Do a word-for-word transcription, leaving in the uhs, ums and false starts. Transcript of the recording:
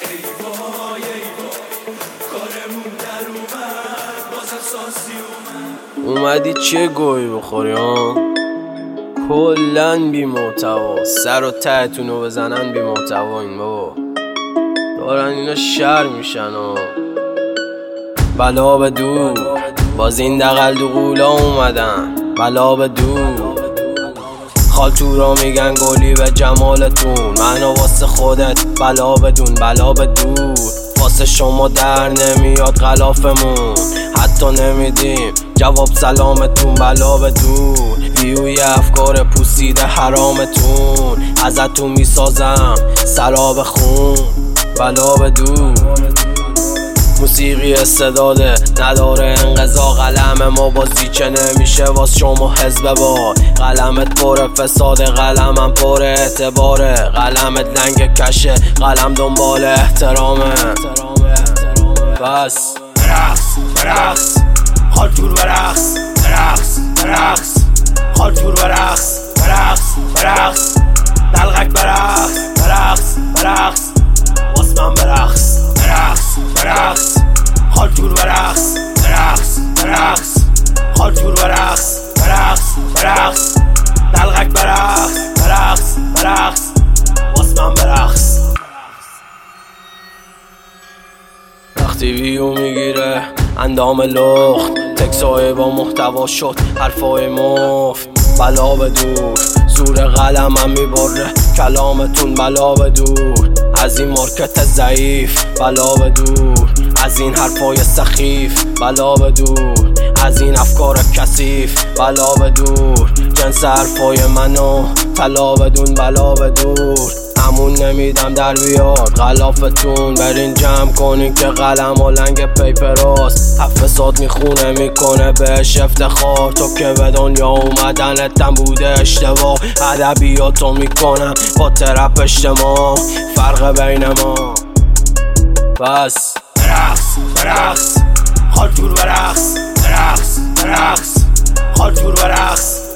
وای ای وای کارمون در اومد بازم ساسی اومد. اومدی چه گوی بخوری ها؟ کلن بی محتوا، سر و تهتونو بزنن بی محتوا. این بابا دارن اینا شر میشن ها. بلا به دور باز این دقل دو قولا اومدن. بلا به دور خالتورا میگن گلی به جمالتون، منو واسه خودت بلا بدون. بلا به دور واسه شما در نمیاد غلافمون، حتی نمیدیم جواب سلامتون. بلا به دور ویوی افکار پوسیده حرامتون، ازتون میسازم سراب خون. بلا به دور موسیقی استعداده نداره انقضا، قلم ما بازی که نمیشه واس شما حزب با. قلمت پر فساده، قلمم پر اعتباره، قلمت لنگ کشه، قلم دنبال احترامه. بس برقص برقص خالتور برقص برقص برقص خالتور برقص برقص برقص دلغک برقص برقص برقص واسمن برقص برقص برقص خالتور برقص برقص برقص خالتور برقص برقص برقص دلغک برقص برقص برقص واسمن برقص. وقتی ویو میگیره اندام لخت، تکسای با محتوا شد حرفای مفت. بلا به دور زور قلمم میبره کلامتون. بلا به دور از این مارکت ضعیف. بلا به دور از این حرفای سخیف. بلا به دور از این افکار کثیف. بلا به دور جنس حرفای منو طلا بدون. بلا به دور همون نمیدم در بیاد غلافتون. برین جمع کنین که قلم و لنگ پیپراست، هفت ساعت میخونه میکنه بهش افتخار. تو که به دنیا اومدنتم بوده اشتباه، ادبیاتو میکنم با ترپ اجتماع. فرق بین ما بس برقص برقص خالتور برقص برقص برقص خالتور برقص